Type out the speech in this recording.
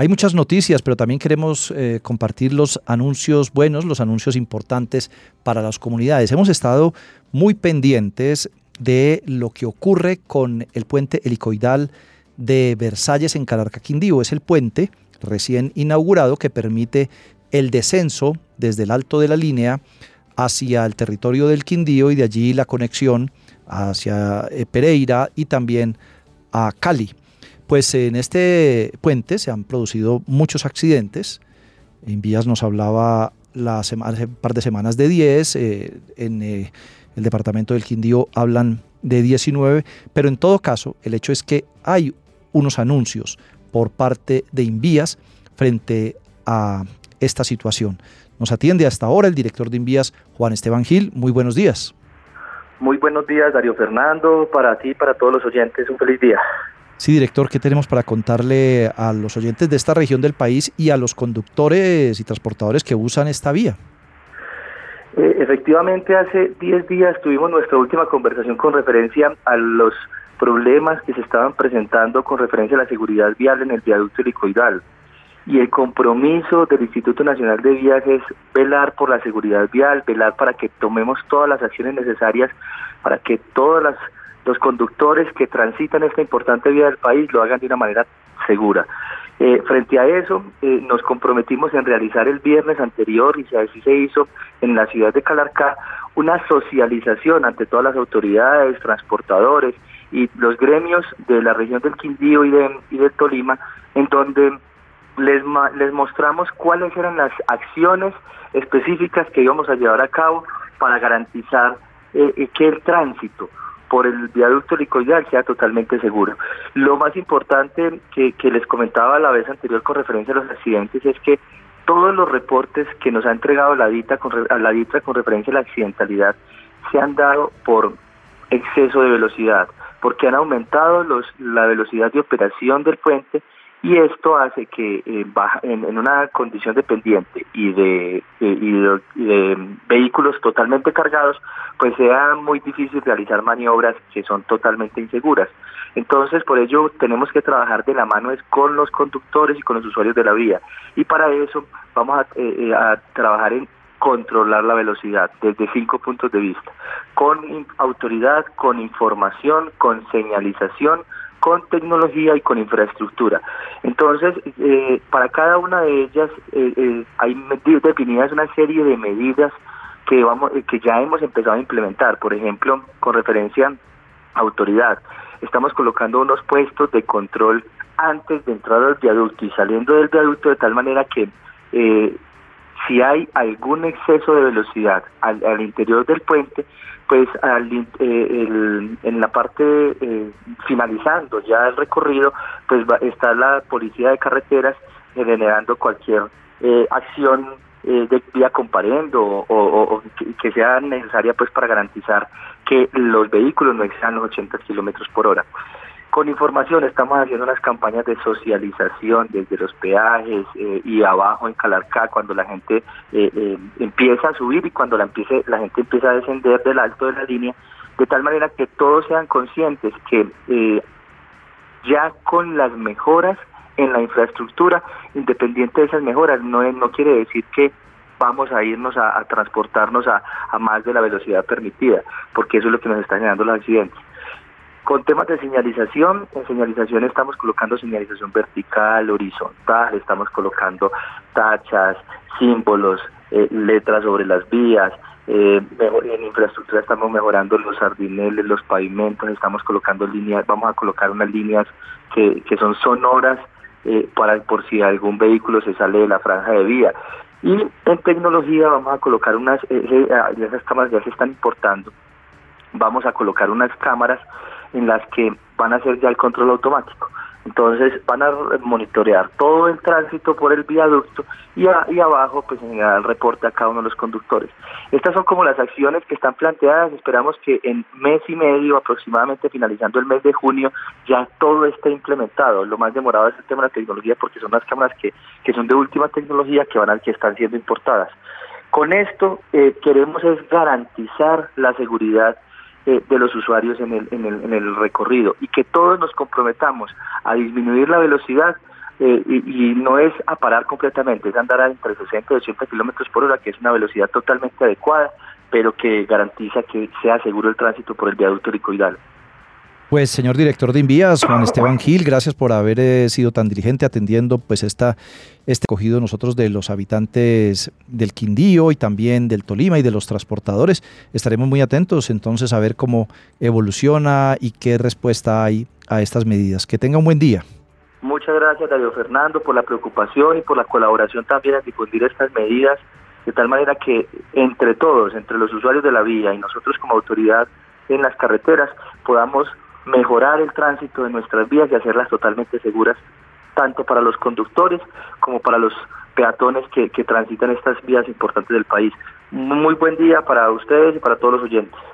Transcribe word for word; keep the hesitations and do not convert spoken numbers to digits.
Hay muchas noticias, pero también queremos eh, compartir los anuncios buenos, los anuncios importantes para las comunidades. Hemos estado muy pendientes de lo que ocurre con el puente helicoidal de Versalles en Calarcá, Quindío. Es el puente recién inaugurado que permite el descenso desde el Alto de la Línea hacia el territorio del Quindío y de allí la conexión hacia eh, Pereira y también a Cali. Pues en este puente se han producido muchos accidentes. Invías nos hablaba la sema, hace un par de semanas de diez, eh, en eh, el departamento del Quindío hablan de diecinueve, pero en todo caso el hecho es que hay unos anuncios por parte de Invías frente a esta situación. Nos atiende hasta ahora el director de Invías, Juan Esteban Gil. Muy buenos días. Muy buenos días, Darío Fernando, para ti y para todos los oyentes, un feliz día. Sí, director, ¿qué tenemos para contarle a los oyentes de esta región del país y a los conductores y transportadores que usan esta vía? Eh, efectivamente, hace diez días tuvimos nuestra última conversación con referencia a los problemas que se estaban presentando con referencia a la seguridad vial en el viaducto helicoidal. Y el compromiso del Instituto Nacional de Vías es velar por la seguridad vial, velar para que tomemos todas las acciones necesarias para que todas las los conductores que transitan esta importante vía del país lo hagan de una manera segura. Eh, frente a eso, eh, nos comprometimos en realizar el viernes anterior, y así se hizo en la ciudad de Calarcá, una socialización ante todas las autoridades, transportadores y los gremios de la región del Quindío y de, y de Tolima, en donde les, les mostramos cuáles eran las acciones específicas que íbamos a llevar a cabo para garantizar eh, que el tránsito por el viaducto helicoidal sea totalmente seguro. Lo más importante que, que les comentaba la vez anterior con referencia a los accidentes es que todos los reportes que nos ha entregado la DITA con, la DITA con referencia a la accidentalidad se han dado por exceso de velocidad, porque han aumentado los, la velocidad de operación del puente, y esto hace que eh, baja, en, en una condición de pendiente y de, eh, y, de, y de vehículos totalmente cargados, pues sea muy difícil realizar maniobras que son totalmente inseguras. Entonces, por ello tenemos que trabajar de la mano es con los conductores y con los usuarios de la vía, y para eso vamos a, eh, a trabajar en controlar la velocidad desde cinco puntos de vista, con in- autoridad, con información, con señalización, con tecnología y con infraestructura. Entonces, eh, para cada una de ellas eh, eh, hay definidas una serie de medidas que vamos, eh, que ya hemos empezado a implementar. Por ejemplo, con referencia a autoridad, estamos colocando unos puestos de control antes de entrar al viaducto y saliendo del viaducto, de tal manera que eh, si hay algún exceso de velocidad al, al interior del puente, pues al, eh, el, en la parte eh, finalizando ya el recorrido, pues va, está la policía de carreteras generando cualquier eh, acción eh, de vía comparendo o, o, o que, que sea necesaria pues para garantizar que los vehículos no excedan los ochenta kilómetros por hora. Con información estamos haciendo unas campañas de socialización desde los peajes eh, y abajo en Calarcá, cuando la gente eh, eh, empieza a subir y cuando la, empiece, la gente empieza a descender del alto de la línea, de tal manera que todos sean conscientes que eh, ya con las mejoras en la infraestructura, independiente de esas mejoras, no, no quiere decir que vamos a irnos a, a transportarnos a, a más de la velocidad permitida, porque eso es lo que nos está generando los accidentes. Con temas de señalización, en señalización estamos colocando señalización vertical, horizontal, estamos colocando tachas, símbolos, eh, letras sobre las vías, eh, en infraestructura estamos mejorando los sardineles, los pavimentos, estamos colocando líneas, vamos a colocar unas líneas que, que son sonoras eh, para por si algún vehículo se sale de la franja de vía. Y en tecnología vamos a colocar unas, eh, esas cámaras ya se están importando, vamos a colocar unas cámaras en las que van a hacer ya el control automático. Entonces van a monitorear todo el tránsito por el viaducto y, a, y abajo pues generar el reporte a cada uno de los conductores. Estas son como las acciones que están planteadas. Esperamos que en mes y medio, aproximadamente finalizando el mes de junio, ya todo esté implementado. Lo más demorado es el tema de la tecnología, porque son las cámaras que, que son de última tecnología que van a, que están siendo importadas. Con esto eh, queremos es garantizar la seguridad Eh, de los usuarios en el, en el en el recorrido, y que todos nos comprometamos a disminuir la velocidad eh, y, y no es a parar completamente, es andar a entre sesenta y ochenta kilómetros por hora, que es una velocidad totalmente adecuada, pero que garantiza que sea seguro el tránsito por el viaducto helicoidal. Pues, señor director de Invías, Juan Esteban Gil, gracias por haber eh, sido tan diligente atendiendo pues esta, este cogido nosotros de los habitantes del Quindío y también del Tolima y de los transportadores. Estaremos muy atentos entonces a ver cómo evoluciona y qué respuesta hay a estas medidas. Que tenga un buen día. Muchas gracias, Darío Fernando, por la preocupación y por la colaboración también en difundir estas medidas, de tal manera que entre todos, entre los usuarios de la vía y nosotros como autoridad en las carreteras, podamos mejorar el tránsito de nuestras vías y hacerlas totalmente seguras, tanto para los conductores como para los peatones que, que transitan estas vías importantes del país. Muy buen día para ustedes y para todos los oyentes.